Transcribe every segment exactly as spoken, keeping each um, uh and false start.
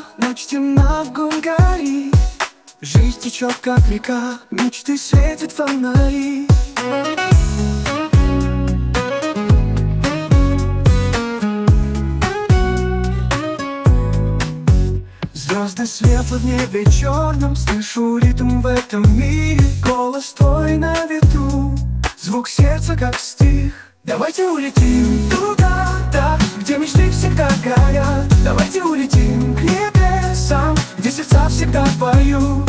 ночь темна, огонь горит. Жизнь течет, как река, мечты светят фонари. Звезды светло в небе черном, слышу ритм в этом мире. Голос твой на ветру, звук сердца как стих. Давайте улетим туда, да, где мечты всегда горят. Давайте улетим к небесам, где сердца всегда поют.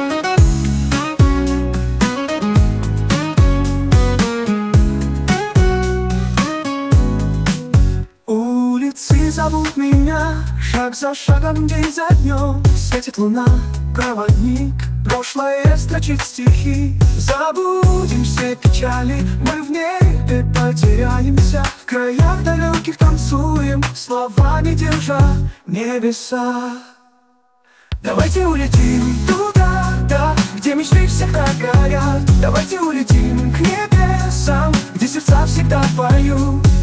Улицы зовут меня, шаг за шагом, день за днем. Светит луна, проводник, прошлое строчит стихи. Забудем все печали, мы в небе потеряемся. В краях далеких танцуем, словами держа небеса. Давайте улетим туда, да, где мечты всегда горят. Давайте улетим к небесам, где сердца всегда поют.